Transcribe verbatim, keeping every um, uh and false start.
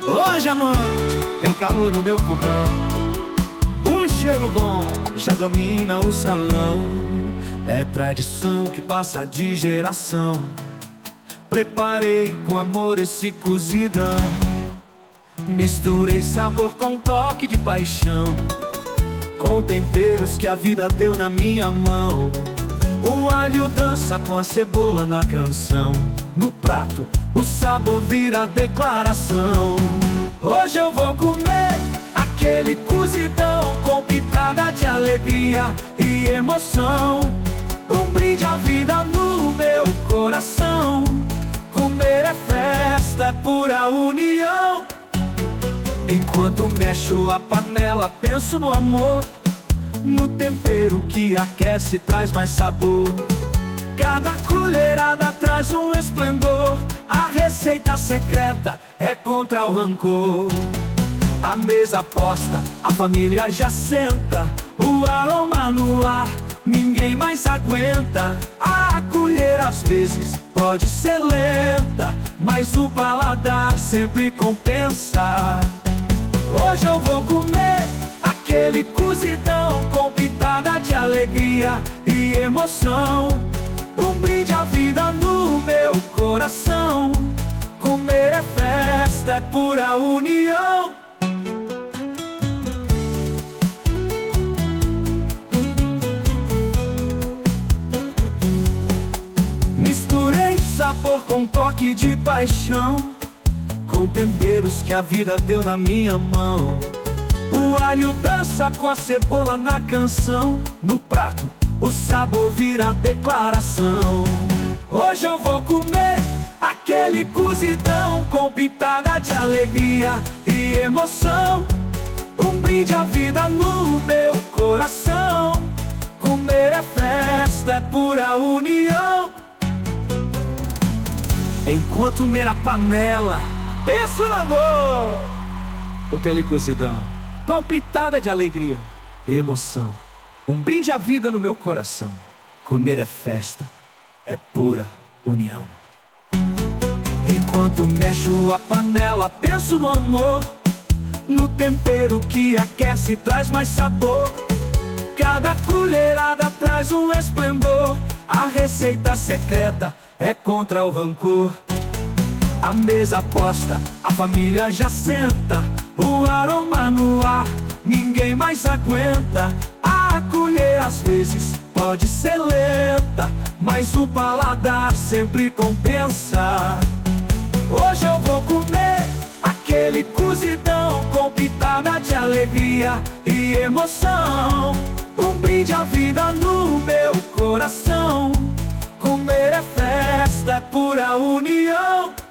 Hoje a mãe tem calor no meu fogão, um cheiro bom já domina o salão. É tradição que passa de geração. Preparei com amor esse cozidão. Misturei sabor com toque de paixão, com temperos que a vida deu na minha mão. O alho dança com a cebola na canção. No prato, o sabor vira declaração. Hoje eu vou comer aquele cozidão com pitada de alegria e emoção. Um brinde à vida no meu coração. Comer é festa, é pura união. Enquanto mexo a panela, penso no amor, no tempero que aquece e traz mais sabor. Cada colherada traz um esplendor. A receita secreta é contra o rancor. A mesa posta, a família já senta. O aroma no ar, ninguém mais aguenta. A colher às vezes pode ser lenta, mas o paladar sempre compensa. Hoje eu vou comer aquele cozidão com pitada de alegria e emoção. Um brinde à vida no meu coração. Comer é festa, é pura união. Misturei sabor com toque de paixão, com temperos que a vida deu na minha mão. O alho dança com a cebola na canção. No prato, o sabor vira declaração. Hoje eu vou comer aquele cozidão com pitada de alegria e emoção. Um brinde à vida no meu coração. Comer é festa, é pura união. Enquanto mira a panela, penso no amor, aquele cozidão com pitada de alegria e emoção. Um brinde à vida no meu coração. Comer é festa, é pura união. Enquanto mexo a panela, penso no amor, no tempero que aquece e traz mais sabor. Cada colherada traz um esplendor. A receita secreta é contra o rancor. A mesa posta, a família já senta. O aroma no ar, ninguém mais aguenta. A colher às vezes pode ser lenta, mas o paladar sempre compensa. Hoje eu vou comer aquele cozidão com pitada de alegria e emoção. Um brinde à vida no meu coração. Comer é festa, é pura união.